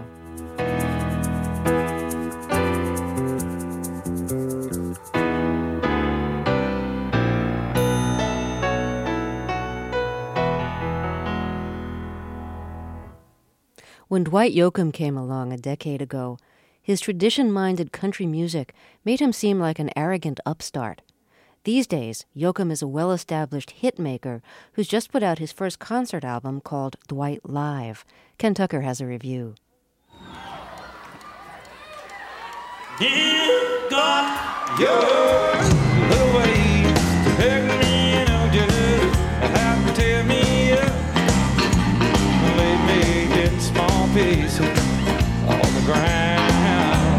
When Dwight Yoakam came along a decade ago, his tradition-minded country music made him seem like an arrogant upstart. These days, Yoakam is a well-established hitmaker who's just put out his first concert album called Dwight Live. Ken Tucker has a review. You got yours the way to pick me and just have to tear me up, leave me in small pieces on the ground.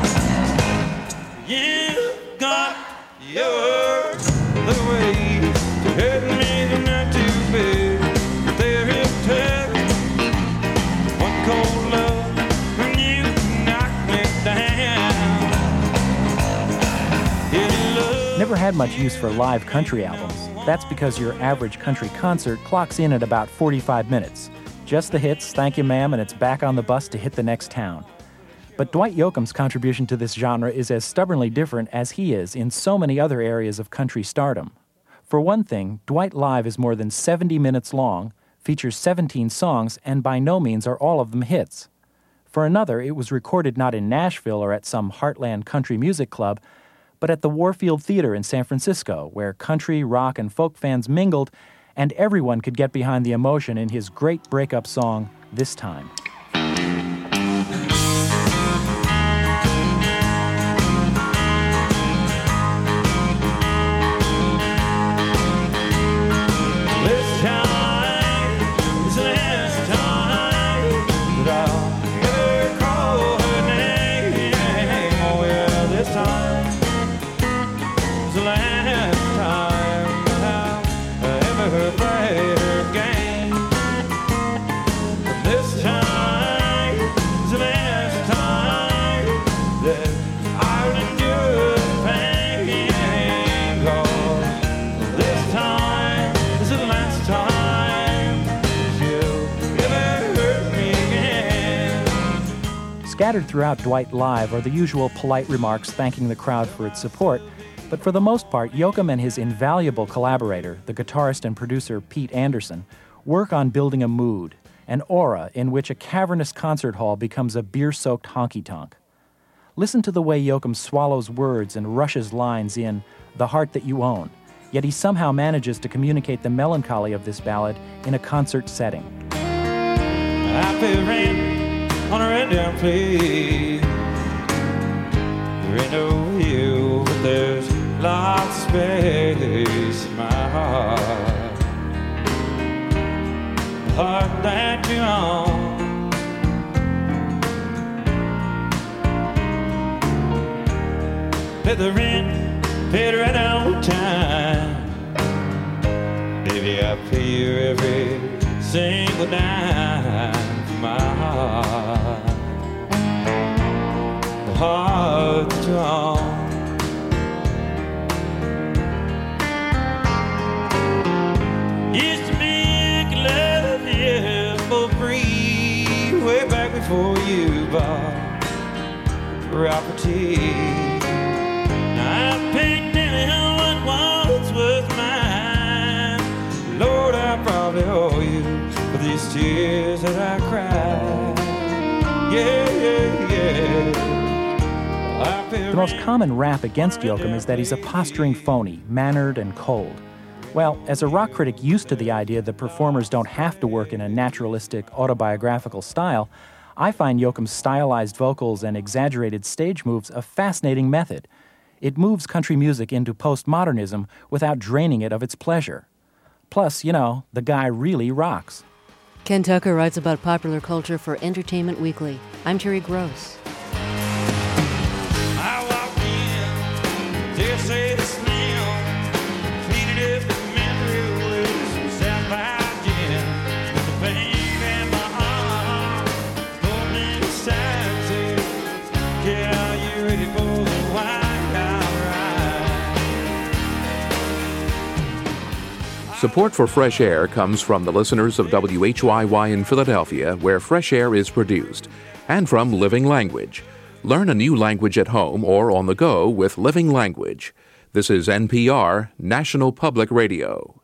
You got yours the way to hurt me and not too big. There is touch, one cold love from you knocked me down. Never had much use for live country albums. That's because your average country concert clocks in at about forty-five minutes. Just the hits, thank you ma'am, and it's back on the bus to hit the next town. But Dwight Yoakam's contribution to this genre is as stubbornly different as he is in so many other areas of country stardom. For one thing, Dwight Live is more than seventy minutes long, features seventeen songs, and by no means are all of them hits. For another, it was recorded not in Nashville or at some heartland country music club, but at the Warfield Theater in San Francisco, where country, rock, and folk fans mingled, and everyone could get behind the emotion in his great breakup song, This Time. Scattered throughout Dwight Live are the usual polite remarks thanking the crowd for its support, but for the most part, Yoakum and his invaluable collaborator, the guitarist and producer Pete Anderson, work on building a mood, an aura in which a cavernous concert hall becomes a beer-soaked honky-tonk. Listen to the way Yoakum swallows words and rushes lines in The Heart That You Own, yet he somehow manages to communicate the melancholy of this ballad in a concert setting. I feel rain on a red down place. There ain't no hill, but there's lots of space in my heart. The heart that you own. Pay the rent, paid right on time. Baby, I pay you every single dime. My heart, the heart that you own. Used to make love here for free, way back before you bought property. Now I paid nearly what once was mine. Lord, I probably owe you for these tears that I cried. Yeah, yeah, yeah. The most common rap against Yoakum is that he's a posturing phony, mannered and cold. Well, as a rock critic used to the idea that performers don't have to work in a naturalistic, autobiographical style, I find Yoakum's stylized vocals and exaggerated stage moves a fascinating method. It moves country music into postmodernism without draining it of its pleasure. Plus, you know, the guy really rocks. Ken Tucker writes about popular culture for Entertainment Weekly. I'm Terry Gross. I walked in, they say the smell, cleaned up the memory with some sapphire gin. With the pain in my arm, pulled me aside, said, "Kid, are you ready for the White House ride?" Support for Fresh Air comes from the listeners of W H Y Y in Philadelphia, where Fresh Air is produced, and from Living Language. Learn a new language at home or on the go with Living Language. This is N P R, National Public Radio.